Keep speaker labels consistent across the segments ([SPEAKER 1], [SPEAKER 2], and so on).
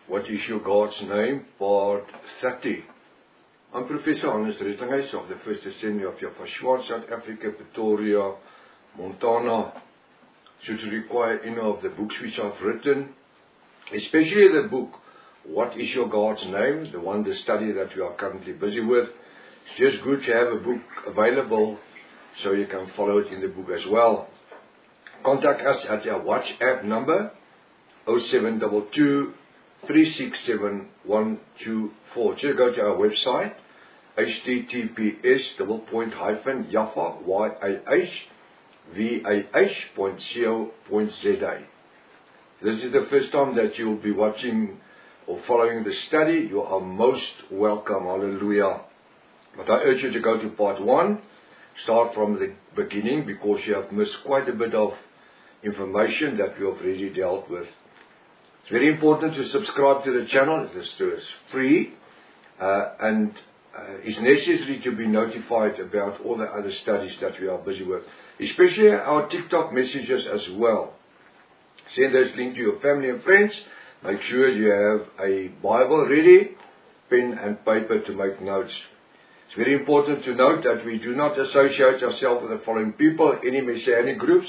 [SPEAKER 1] What is your God's name? Part 30. I'm Professor Hannes Rettinghuis of the First Assembly of Yafashua, South Africa, Pretoria, Montana. Should you require any of the books which I've written, especially the book, What is your God's name? The study that we are currently busy with. It's just good to have a book available so you can follow it in the book as well. Contact us at our WhatsApp number 0722 367 124. Just go to our website https://yafah.co.za. This is the first time that you'll be watching or following the study. You are most welcome. Hallelujah. But I urge you to go to part 1. Start from the beginning because you have missed quite a bit of information that we have already dealt with. It's very important to subscribe to the channel. It is free and it's necessary to be notified about all the other studies that we are busy with, especially our TikTok messages as well. Send this link to your family and friends. Make sure you have a Bible ready, pen and paper to make notes. It's very important to note that we do not associate ourselves with the following people, any Messianic groups,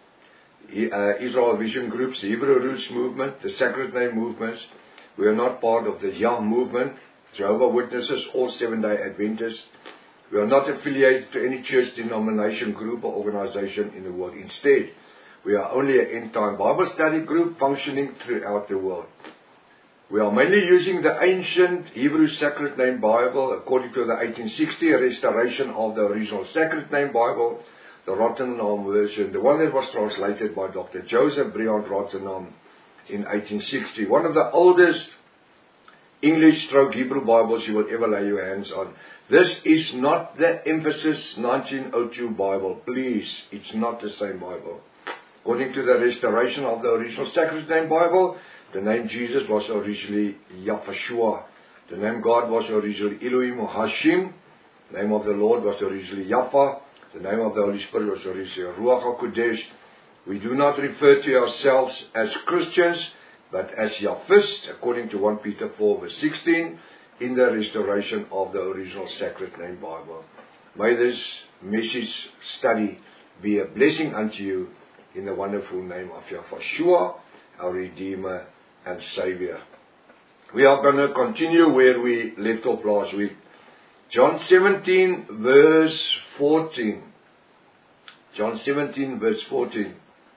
[SPEAKER 1] Israel Vision groups, the Hebrew Roots movement, the Sacred Name movements. We are not part of the Yah movement, Jehovah's Witnesses, or Seventh-day Adventists. We are not affiliated to any church denomination, group, or organization in the world. Instead, we are only an end-time Bible study group functioning throughout the world. We are mainly using the ancient Hebrew Sacred Name Bible according to the 1860 restoration of the original Sacred Name Bible, the Rotterdam version, the one that was translated by Dr. Joseph Briand Rotterdam in 1860. One of the oldest English/Hebrew Bibles you will ever lay your hands on. This is not the Emphasis 1902 Bible. Please, it's not the same Bible. According to the restoration of the original Sacred Name Bible, the name Jesus was originally Yafashua. The name God was originally Elohim or Hashim. The name of the Lord was originally Yafa. The name of the Holy Spirit was originally Ruach HaKodesh. We do not refer to ourselves as Christians, but as Yahvists, according to 1 Peter 4 verse 16, in the restoration of the original Sacred Name Bible. May this message study be a blessing unto you in the wonderful name of Yahweh, our Redeemer and Savior. We are going to continue where we left off last week. John 17 verse 14. John 17 verse 14.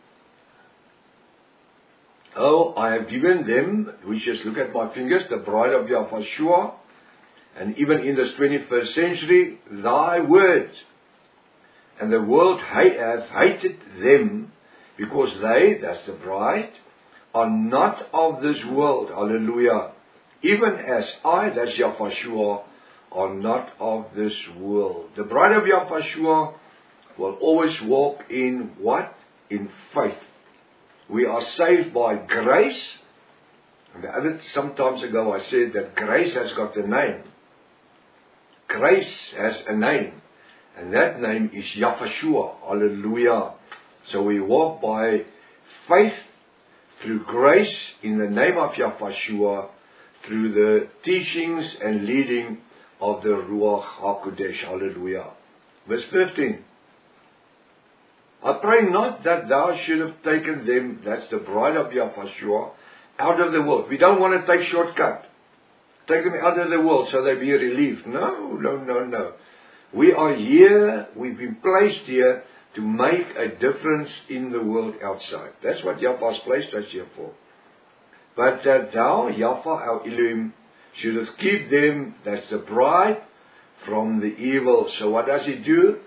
[SPEAKER 1] Oh, I have given them, we just look at my fingers, the bride of Yahweh, and even in this 21st century, thy word. And the world have hated them because they, that's the bride, are not of this world. Hallelujah. Even as I, that's Yahweh, are not of this world. The bride of Yahweh will always walk in what? In faith. We are saved by grace. And some times ago I said that grace has got a name. Grace has a name. And that name is Yahweh. Hallelujah. So we walk by faith through grace in the name of Yahweh, through the teachings and leading of the Ruach HaKodesh. Hallelujah. Verse 15. I pray not that thou should have taken them, that's the bride of Yahweh, out of the world. We don't want to take shortcut. Take them out of the world so they be relieved. No. We are here, we've been placed here to make a difference in the world outside. That's what Yahweh's placed us here for. But that thou, Yahweh, our Elohim, shouldest keep them, that's the bride, from the evil. So what does he do?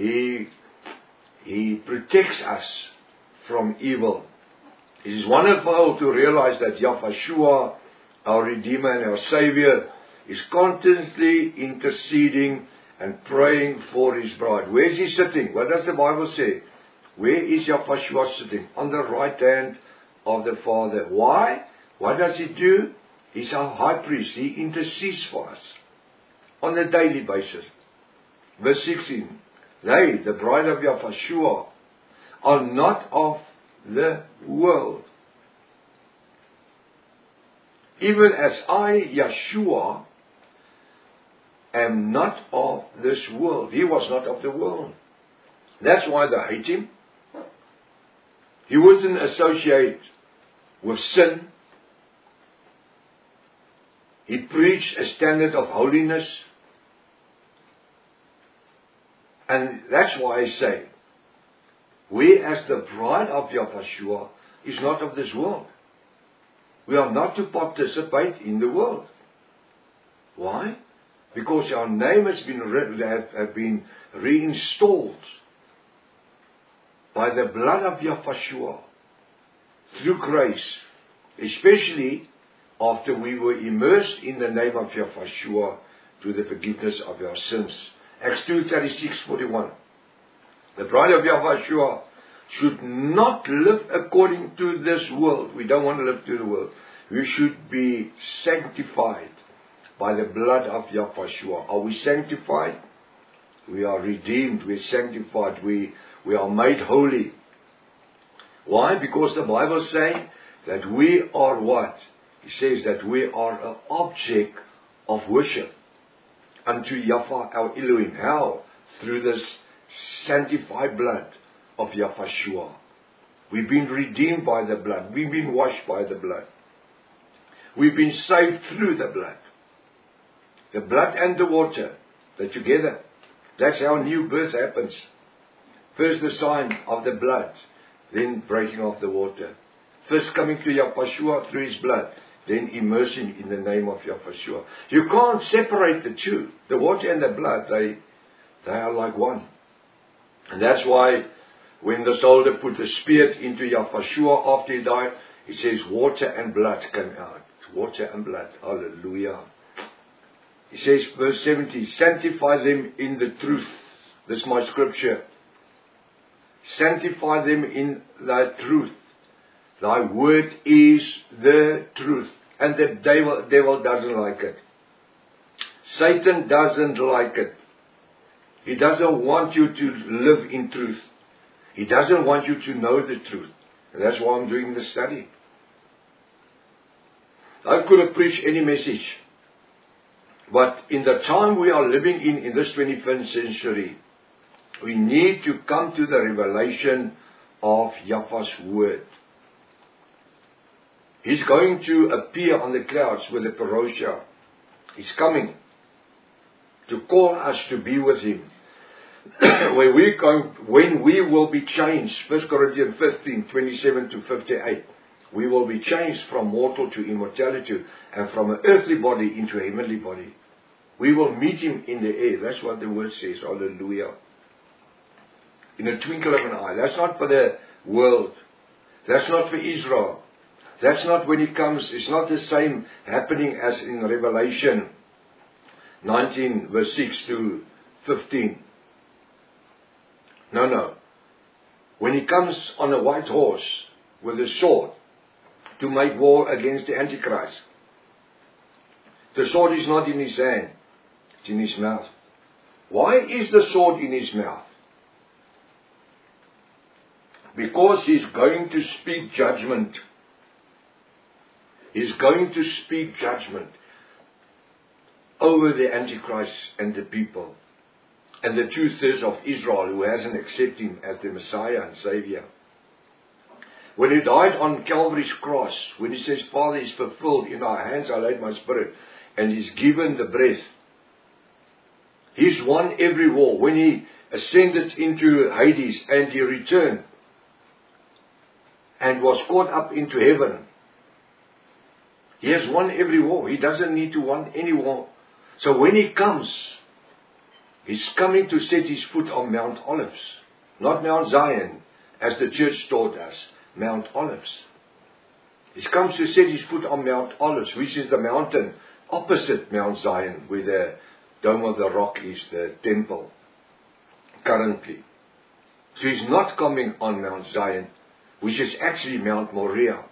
[SPEAKER 1] He protects us from evil. It is wonderful to realize that Yahweh, our Redeemer and our Savior, is constantly interceding and praying for his bride. Where is he sitting? What does the Bible say? Where is Yahweh sitting? On the right hand of the Father. Why? What does he do? He's our high priest. He intercedes for us on a daily basis. Verse 16. They, the bride of Yahweh, are not of the world. even as I, Yeshua, am not of this world. He was not of the world. That's why they hate him. He wasn't associated with sin. He preached a standard of holiness. And that's why I say, we as the bride of Yeshua is not of this world. We are not to participate in the world. Why? Because our name has been have been reinstalled by the blood of Yeshua through grace, especially after we were immersed in the name of Yeshua to the forgiveness of our sins. Acts 2:36-41. The bride of Yeshua should not live according to this world. We don't want to live to the world. We should be sanctified by the blood of Yeshua. Are we sanctified? We are redeemed. We are sanctified. We are made holy. Why? Because the Bible says that we are what? It says that we are an object of worship unto Yahweh our Elohim. How? Through this sanctified blood of Yeshua. We've been redeemed by the blood. We've been washed by the blood. We've been saved through the blood. The blood and the water, they're together. That's how new birth happens. First the sign of the blood, then breaking of the water. First coming to Yeshua through His blood, then immersing in the name of Yeshua. You can't separate the two. The water and the blood, they are like one. And that's why when the soldier put the spear into Yeshua after he died, he says water and blood came out. Water and blood. Hallelujah. He says, verse 70, sanctify them in the truth. This is my scripture. Sanctify them in thy truth. Thy word is the truth. And the devil doesn't like it. Satan doesn't like it. He doesn't want you to live in truth. He doesn't want you to know the truth. And that's why I'm doing the study. I could have preached any message. But in the time we are living in this 21st century, we need to come to the revelation of Yahweh's word. He's going to appear on the clouds with the parousia. He's coming to call us to be with Him. When we will be changed, 1 Corinthians 15:27-58, we will be changed from mortal to immortality and from an earthly body into a heavenly body. We will meet Him in the air. That's what the word says. Hallelujah. In a twinkle of an eye. That's not for the world. That's not for Israel. That's not when He comes. It's not the same happening as in Revelation 19 verse 6-15. No. When He comes on a white horse with a sword to make war against the Antichrist, the sword is not in His hand. It's in His mouth. Why is the sword in His mouth? Because He's going to speak judgment. He's going to speak judgment over the Antichrist and the people. And the 2/3 of Israel who hasn't accepted Him as the Messiah and Savior. When He died on Calvary's cross, when He says, Father, is fulfilled, in our hands I laid my spirit, and He's given the breath. He's won every war. When He ascended into Hades and He returned and was caught up into heaven, He has won every war. He doesn't need to win any war. So when He comes, He's coming to set His foot on Mount Olives. Not Mount Zion, as the church taught us. Mount Olives. He comes to set His foot on Mount Olives, which is the mountain opposite Mount Zion, where the Dome of the Rock is, the temple, currently. So He's not coming on Mount Zion, which is actually Mount Moriah.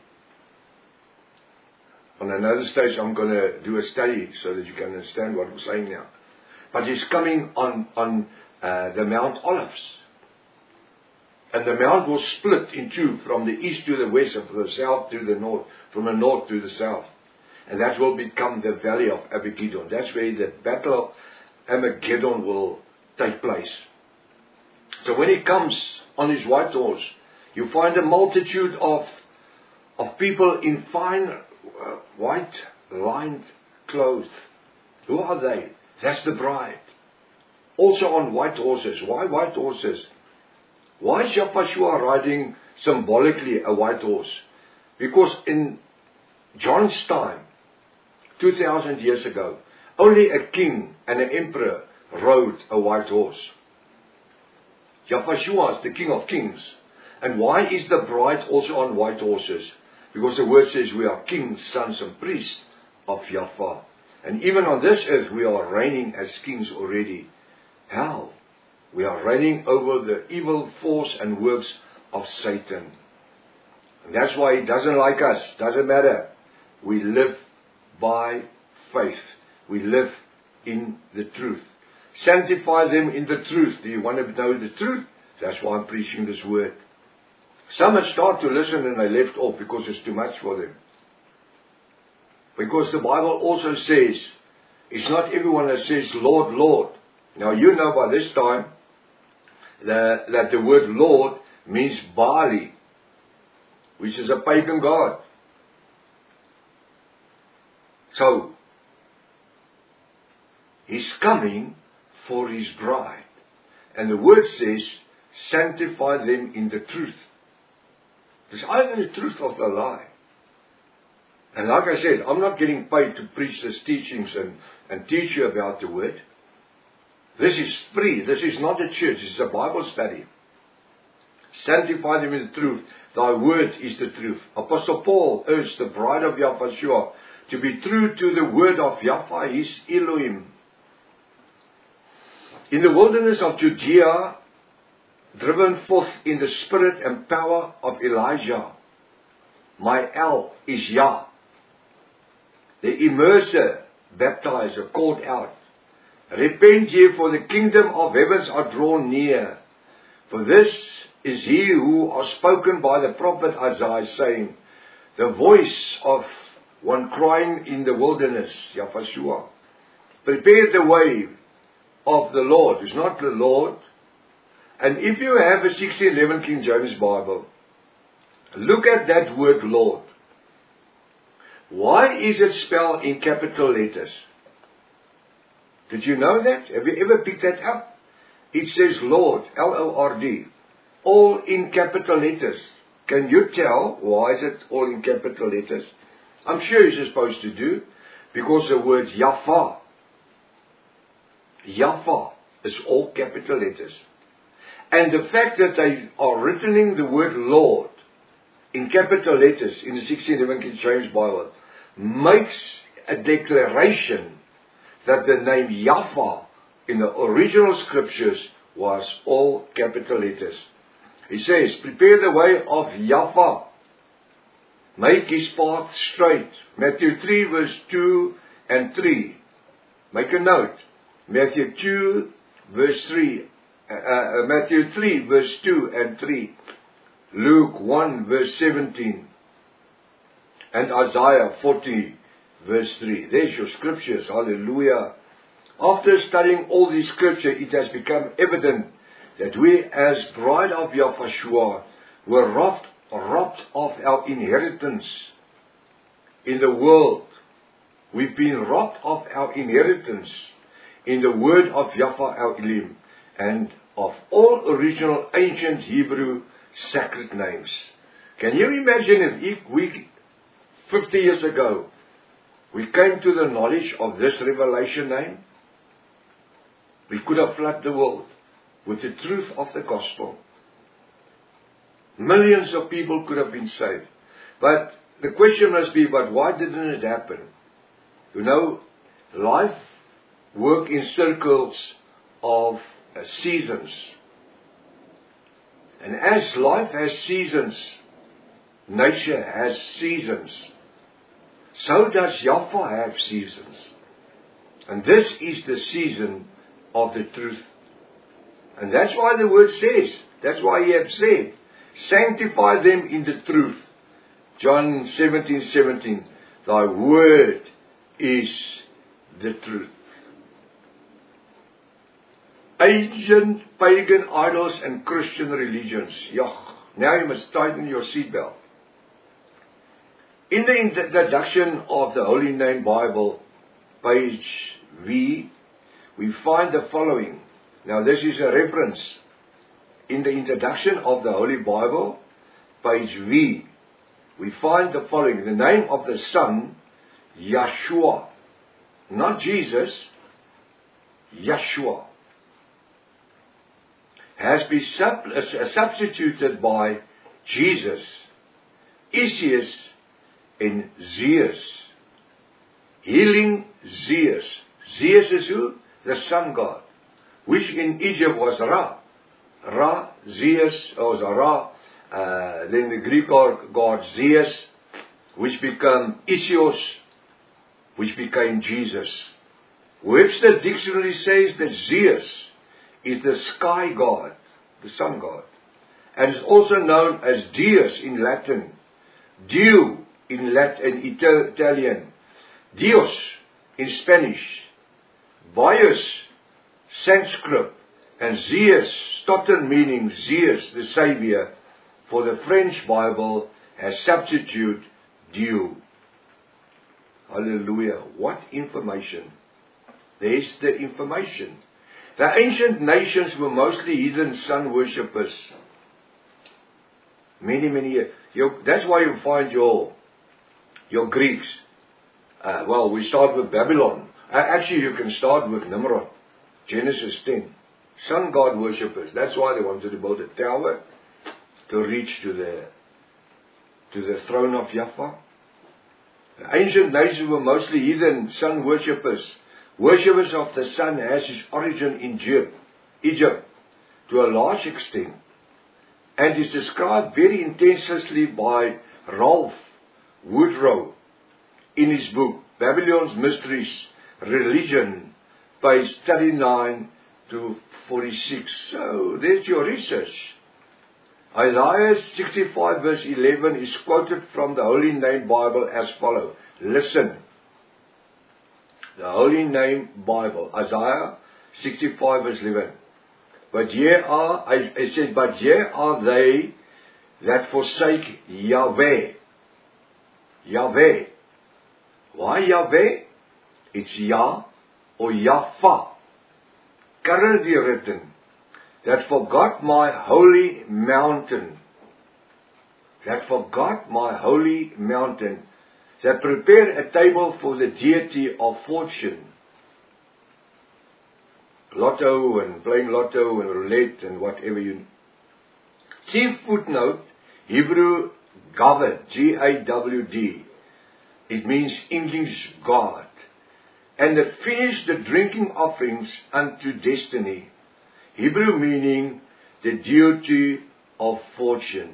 [SPEAKER 1] On another stage, I'm going to do a study so that you can understand what I'm saying now. But He's coming on the Mount Olives. And the mount will split in two, from the east to the west, and from the south to the north, from the north to the south. And that will become the valley of Armageddon. That's where the battle of Armageddon will take place. So when he comes on his white horse, you find a multitude of people in fine white lined clothes. Who are they? That's the bride. Also on white horses. Why white horses? Why is Yahushua riding symbolically a white horse? Because in John's time, 2,000 years ago, only a king and an emperor rode a white horse. Yahushua is the King of Kings. And why is the bride also on white horses? Because the word says we are kings, sons and priests of Yahweh. And even on this earth we are reigning as kings already. How? We are reigning over the evil force and works of Satan. And that's why he doesn't like us. Doesn't matter. We live by faith. We live in the truth. Sanctify them in the truth. Do you want to know the truth? That's why I'm preaching this word. Some have started to listen and they left off because it's too much for them. Because the Bible also says, it's not everyone that says, Lord, Lord. Now you know by this time that the word Lord means Baali, which is a pagan god. So, he's coming for his bride. And the word says, sanctify them in the truth. It's either the truth or the lie. And like I said, I'm not getting paid to preach these teachings and teach you about the word. This is free. This is not a church. This is a Bible study. Sanctify them in the truth. Thy word is the truth. Apostle Paul urged the bride of Yahushua to be true to the word of Yahweh, his Elohim. In the wilderness of Judea, driven forth in the spirit and power of Elijah, my El is Yah. The immerser, baptizer, called out, repent ye, for the kingdom of heavens are drawn near. For this is he who was spoken by the prophet Isaiah, saying, the voice of one crying in the wilderness, Yahushua, prepare the way of the Lord. It's not the Lord. And if you have a 1611 King James Bible, look at that word Lord. Why is it spelled in capital letters? Did you know that? Have you ever picked that up? It says Lord, L-O-R-D, all in capital letters. Can you tell why is it all in capital letters? I'm sure you're supposed to do, because the word Yahweh is all capital letters. And the fact that they are written the word Lord in capital letters in the 1611 King James Bible makes a declaration that the name Yahweh in the original scriptures was all capital letters. He says, prepare the way of Yahweh, make his path straight. Matthew 3 verse 2 and 3. Make a note. Matthew 2 verse 3. Matthew 3 verse 2 and 3. Luke 1 verse 17. And Isaiah 40 verse 3. There's your scriptures. Hallelujah. After studying all these scriptures, it has become evident that we as bride of Yahushua were robbed of our inheritance in the world. We've been robbed of our inheritance in the word of Yahweh Elohim and of all original ancient Hebrew sacred names. Can you imagine if we, 50 years ago, we came to the knowledge of this revelation name? We could have flooded the world with the truth of the gospel. Millions of people could have been saved. But the question must be, but why didn't it happen? You know, life works in circles of seasons. And as life has seasons, nature has seasons. So does Yahweh have seasons. And this is the season of the truth. And that's why the word says, that's why he has said, sanctify them in the truth. John 17:17. Thy word is the truth. Ancient pagan idols and Christian religions. Yeah, now you must tighten your seatbelt. In the introduction of the Holy Name Bible, page V, we find the following. Now this is a reference. In the introduction of the Holy Bible, page V, we find the following. The name of the Son, Yeshua. Not Jesus, Yeshua. Has been substituted by Jesus, Isis, and Zeus. Healing Zeus. Zeus is who? The sun god, which in Egypt was Ra. Ra, Zeus, was Ra. Then the Greek god Zeus, which became Isios, which became Jesus. Webster Dictionary says that Zeus is the sky god, the sun god, and is also known as Deus in Latin, Dew in Latin, Italian, Dios in Spanish, Bios, Sanskrit, and Zeus, Stotten meaning Zeus, the Savior, for the French Bible has substitute Dieu. Hallelujah. What information. There's the information. The ancient nations were mostly heathen sun worshippers. Many years. That's why you find your Greeks. Well, we start with Babylon. Actually, you can start with Nimrod. Genesis 10. Sun god worshippers. That's why they wanted to build a tower to reach to the throne of Yahweh. The ancient nations were mostly heathen sun worshippers. Worshippers of the sun has its origin in Egypt to a large extent, and is described very intensely by Ralph Woodrow in his book Babylon's Mysteries, Religion, page 39 to 46. So there's your research. Isaiah 65 verse 11 is quoted from the Holy Name Bible as follows. Listen. The Holy Name Bible, Isaiah 65 verse 11. But ye are, it says, but ye are they that forsake Yahweh. Yahweh. Why Yahweh? It's Yah or Yahweh. Currently written, that forgot my holy mountain. That forgot my holy mountain. That prepared a table for the deity of fortune. Lotto and playing lotto and roulette and whatever you. See footnote, Hebrew Gawd, G-A-W-D. It means English God. And that finished the drinking offerings unto destiny. Hebrew meaning the deity of fortune.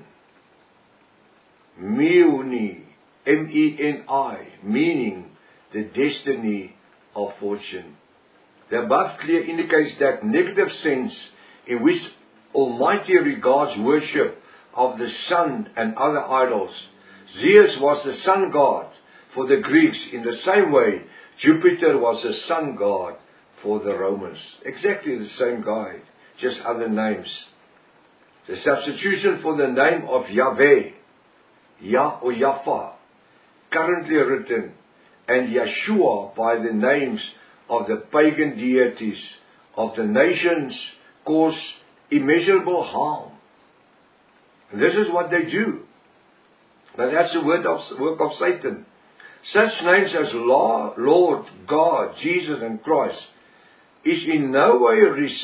[SPEAKER 1] Meuni, M-E-N-I, meaning the destiny of fortune. The above clearly indicates that negative sense in which Almighty regards worship of the sun and other idols. Zeus was the sun god for the Greeks in the same way Jupiter was the sun god for the Romans. Exactly the same guy, just other names. The substitution for the name of Yahweh, Yah or Yahweh, currently written, and Yeshua by the names of the pagan deities of the nations cause immeasurable harm. And this is what they do. But that's the work of Satan. Such names as Lord, God, Jesus and Christ is in no way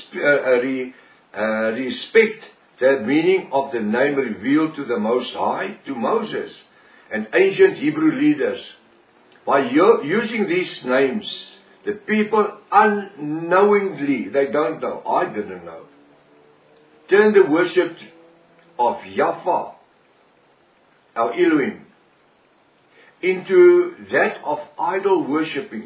[SPEAKER 1] respect the meaning of the name revealed to the Most High, to Moses and ancient Hebrew leaders. By using these names, the people unknowingly, they don't know, I didn't know, turn the worship of Yahweh, our Elohim, into that of idol worshipping.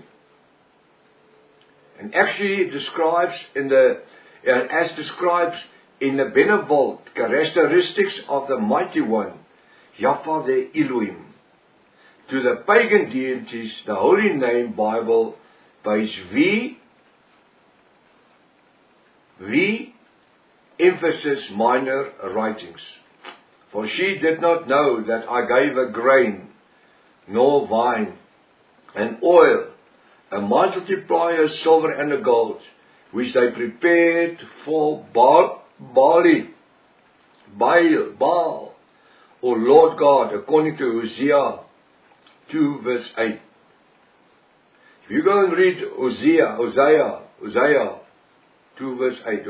[SPEAKER 1] And actually it describes as described in the benevolent characteristics of the Mighty One, Yahweh the Elohim. to the pagan deities, the Holy Name Bible, page V, emphasis minor writings. For she did not know that I gave a grain, nor wine, and oil, a multiplier, silver and a gold, which they prepared for Baal, or Lord God, according to Hosea 2 verse 8. If you go and read Hosea 2 verse 8,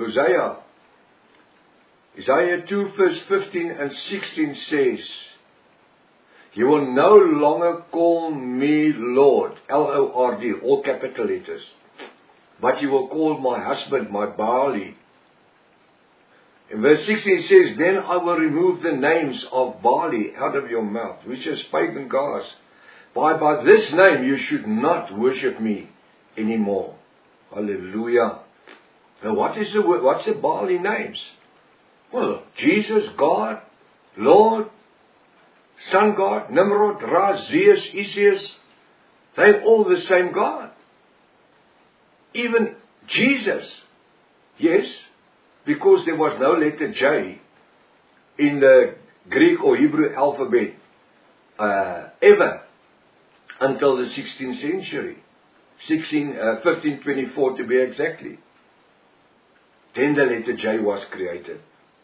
[SPEAKER 1] Isaiah 2 verse 15 and 16 says, you will no longer call me Lord, L-O-R-D, all capital letters, but you will call my husband, my Baali. In verse 16 it says, then I will remove the names of Baali out of your mouth, which is pagan gods. By this name you should not worship me anymore. Hallelujah. Now what's the Baali names? Well, Jesus, God, Lord, Sun God, Nimrod, Ra, Zeus, Isis, they're all the same God. Even Jesus, yes, because there was no letter J in the Greek or Hebrew alphabet ever until the 16th century, 1524 to be exactly. Then the letter J was created.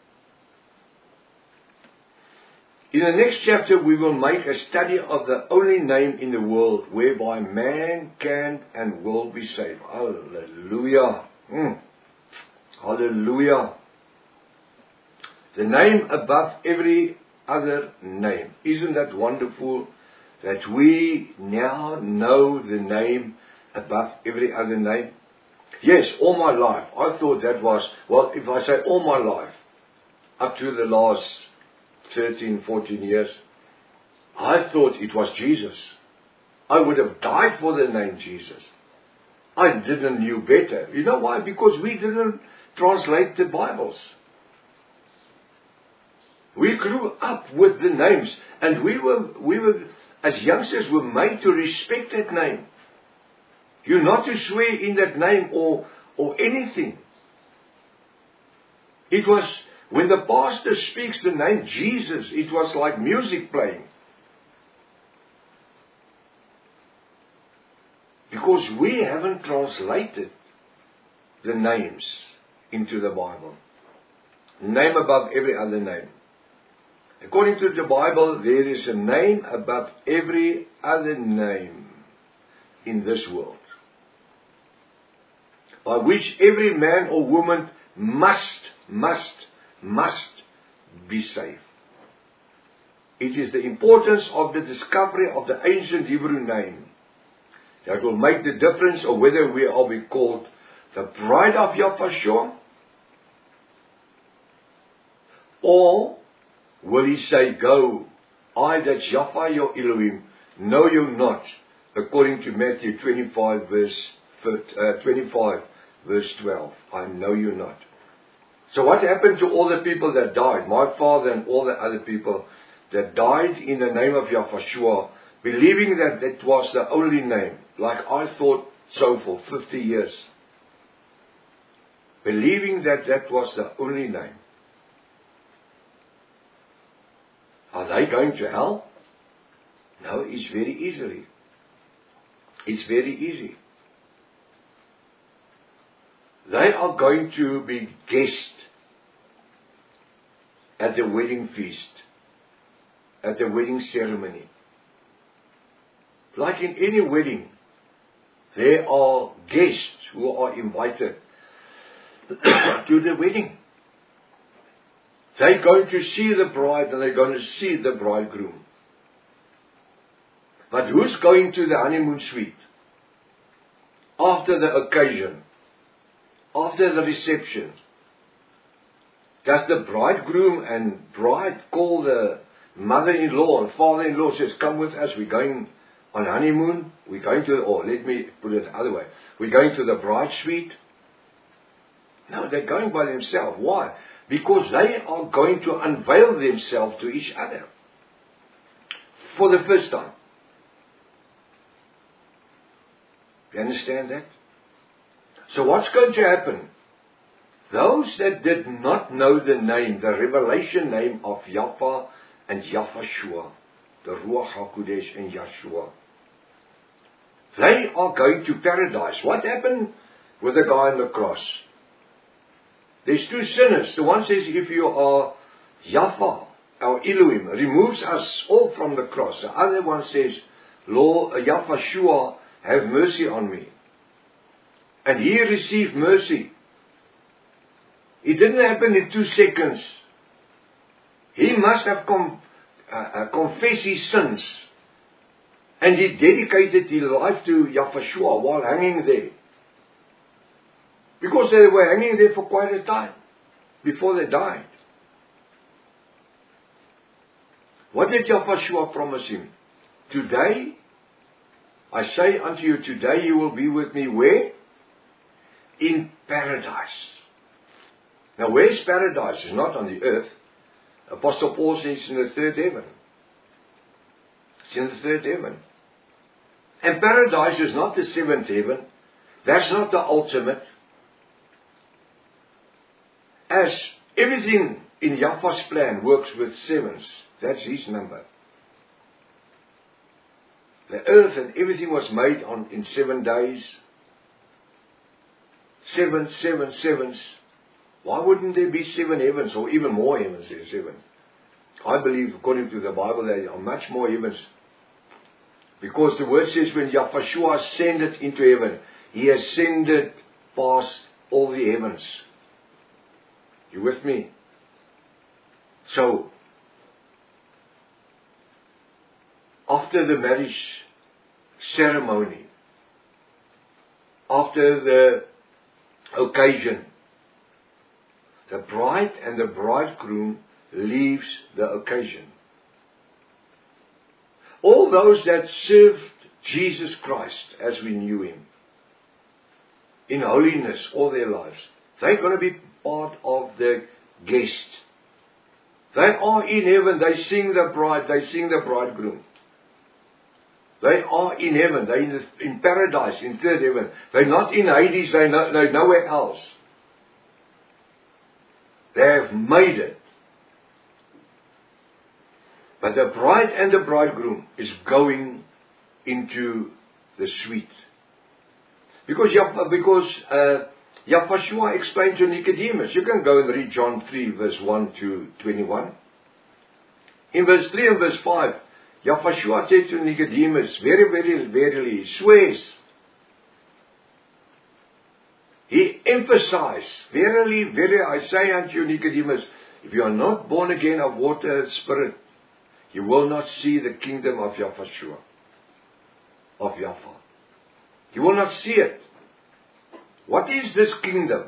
[SPEAKER 1] In the next chapter, we will make a study of the only name in the world whereby man can and will be saved. Hallelujah. Hallelujah. The name above every other name. Isn't that wonderful that we now know the name above every other name? Yes, all my life. I thought that was, well, if I say all my life, up to the last 13, 14 years, I thought it was Jesus. I would have died for the name Jesus. I didn't knew better. You know why? Because we didn't translate the Bibles. We grew up with the names, and we were as youngsters were made to respect that name. You're not to swear in that name or anything. It was when the pastor speaks the name Jesus, it was like music playing. Because we haven't translated the names into the Bible. Name above every other name. According to the Bible, there is a name above every other name in this world, by which every man or woman must be saved. It is the importance of the discovery of the ancient Hebrew name that will make the difference of whether we are be called the bride of Yahweh, or will he say, go, I, that's Yahweh your Elohim, know you not, according to Matthew 25 verse 12. I know you not. So what happened to all the people that died? My father and all the other people that died in the name of Yahweh, believing that it was the only name, like I thought so for 50 years. Believing that that was the only name. Are they going to hell? No, it's very easily. It's very easy. They are going to be guests at the wedding feast, at the wedding ceremony. Like in any wedding, there are guests who are invited to the wedding. They're going to see the bride and they're going to see the bridegroom. But who's going to the honeymoon suite? After the occasion, after the reception, does the bridegroom and bride call the mother-in-law and father-in-law, says, come with us, we're going on honeymoon, we're going to, or let me put it the other way, we're going to the bride suite? No, they're going by themselves. Why? Because they are going to unveil themselves to each other for the first time. You understand that? So what's going to happen? Those that did not know the name, the revelation name of Yahweh and Yahushua, the Ruach HaKodesh and Yeshua, they are going to paradise. What happened with the guy on the cross? There's two sinners. The one says, if you are Yahweh, our Elohim, removes us all from the cross. The other one says, Lord Yahushua, have mercy on me. And he received mercy. It didn't happen in 2 seconds. He must have confessed his sins. And he dedicated his life to Yahushua while hanging there. Because they were hanging there for quite a time before they died. What did Yahushua promise him? Today, I say unto you, today you will be with me where? In paradise. Now, where's paradise? It's not on the earth. Apostle Paul says it's in the third heaven. It's in the third heaven. And paradise is not the seventh heaven. That's not the ultimate. As everything in Yahweh's plan works with sevens, that's his number. The earth and everything was made in 7 days. 7, 7, sevens. Why wouldn't there be 7 heavens or even more heavens than 7? I believe, according to the Bible, there are much more heavens. Because the word says when Yahushua ascended into heaven, he ascended past all the heavens. You with me? So, after the marriage ceremony, after the occasion, the bride and the bridegroom leaves the occasion. All those that served Jesus Christ as we knew him, in holiness all their lives, they're going to be part of the guest. They are in heaven, they sing the bride, they sing the bridegroom. They are in heaven, they're in paradise, in third heaven. They're not in Hades, they're nowhere else. They have made it. But the bride and the bridegroom is going into the suite. Because Yahushua explained to Nicodemus. You can go and read John 3 verse 1 to 21. In verse 3 and verse 5, Yahushua said to Nicodemus, very, very, verily, he swears. He emphasized, verily, verily, I say unto you, Nicodemus, if you are not born again of water and spirit, you will not see the kingdom of Yahushua, of Yahweh. You will not see it. What is this kingdom?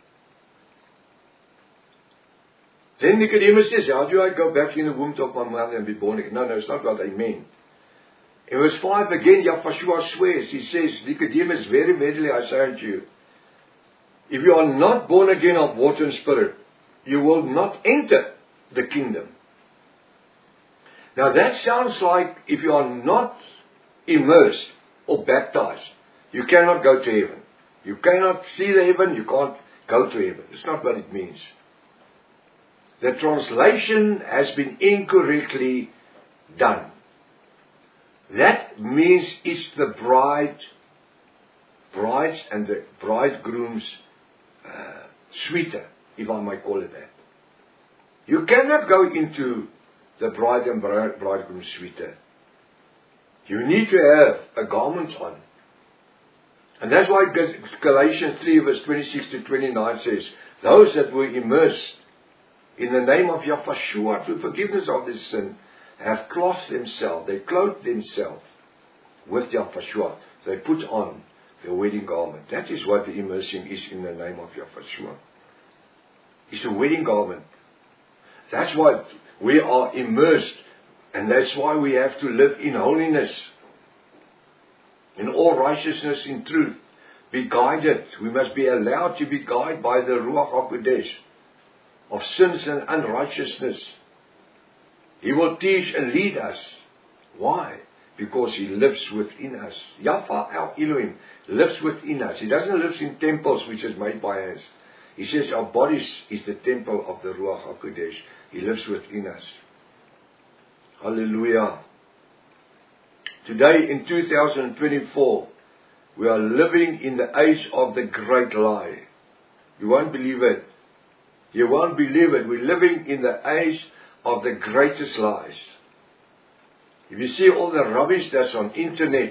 [SPEAKER 1] Then Nicodemus says, how do I go back in the womb of my mother and be born again? No, it's not what I mean. In verse 5 again, Yahushua swears. He says, Nicodemus, very verily I say unto you, if you are not born again of water and spirit, you will not enter the kingdom. Now that sounds like if you are not immersed or baptized, you cannot go to heaven. You cannot see the heaven, you can't go to heaven. That's not what it means. The translation has been incorrectly done. That means it's the brides and the bridegroom's suite, if I might call it that. You cannot go into the bride and bridegroom suite. You need to have a garment on. And that's why Galatians 3 verse 26 to 29 says, those that were immersed in the name of Yahushua to forgiveness of their sin have clothed themselves, they clothed themselves with Yahushua. They put on the wedding garment. That is what the immersing is in the name of Yahushua. It's a wedding garment. That's why we are immersed, and that's why we have to live in holiness, in all righteousness, in truth. Be guided. We must be allowed to be guided by the Ruach HaKodesh of sins and unrighteousness. He will teach and lead us. Why? because He lives within us. Yahweh our Elohim lives within us. He doesn't live in temples which is made by hands. He says our bodies is the temple of the Ruach HaKodesh. He lives within us. Hallelujah. Today in 2024, we are living in the age of the great lie. You won't believe it. You won't believe it. We're living in the age of the greatest lies. If you see all the rubbish that's on internet,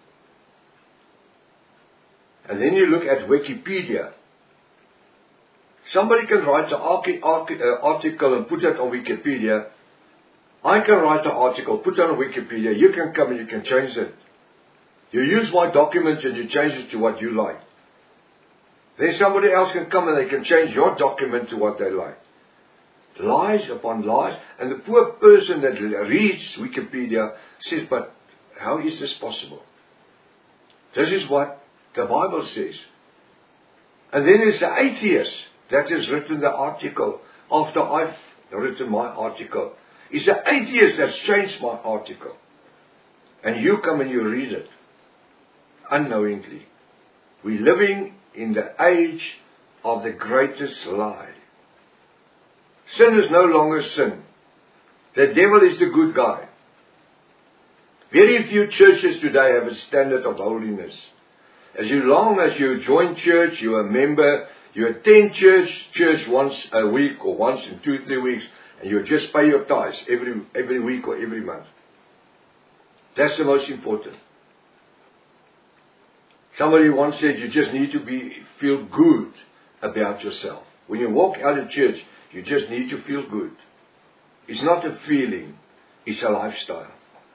[SPEAKER 1] and then you look at Wikipedia, somebody can write an article and put it on Wikipedia. I can write an article, put it on Wikipedia. You can come and you can change it. You use my documents and you change it to what you like. Then somebody else can come and they can change your document to what they like. Lies upon lies. And the poor person that reads Wikipedia says, but how is this possible? This is what the Bible says. And then there's the atheist that has written the article after I've written my article. It's the atheist that's changed my article. And you come and you read it. Unknowingly. We're living in the age of the greatest lie. Sin is no longer sin. The devil is the good guy. Very few churches today have a standard of holiness. As long as you join church, you're a member, you attend church once a week or once in 2-3 weeks, and you just pay your tithes every week or every month. That's the most important. Somebody once said you just need to feel good about yourself. When you walk out of church, you just need to feel good. It's not a feeling, it's a lifestyle.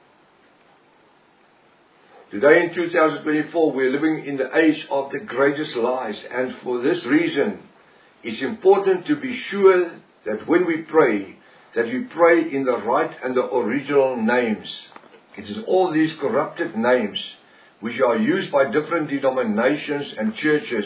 [SPEAKER 1] Today in 2024, we're living in the age of the greatest lies, and for this reason, it's important to be sure that when we pray, that we pray in the right and the original names. It is all these corrupted names which are used by different denominations and churches,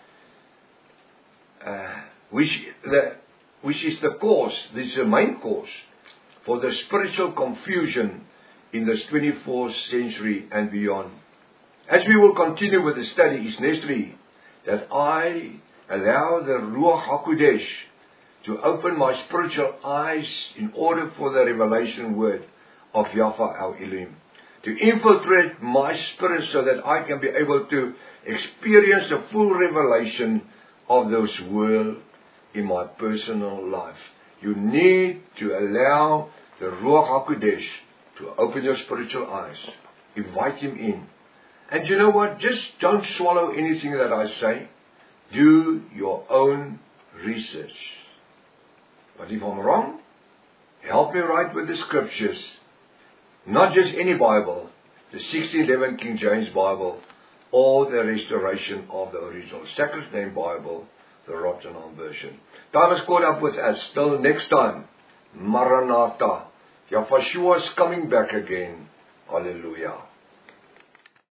[SPEAKER 1] which is the cause, this is the main cause for the spiritual confusion in this 24th century and beyond. As we will continue with the study, it's necessary that I allow the Ruach HaKodesh to open my spiritual eyes in order for the revelation word of Yahweh our Elohim to infiltrate my spirit so that I can be able to experience the full revelation of those words in my personal life. You need to allow the Ruach HaKodesh to open your spiritual eyes. Invite Him in. And you know what? Just don't swallow anything that I say. Do your own research. But if I'm wrong, help me right with the scriptures. Not just any Bible, the 1611 King James Bible, or the restoration of the original Sacred Name Bible, the Rottenham version. Time has caught up with us. Till next time, Maranatha. Yahweh is coming back again. Hallelujah.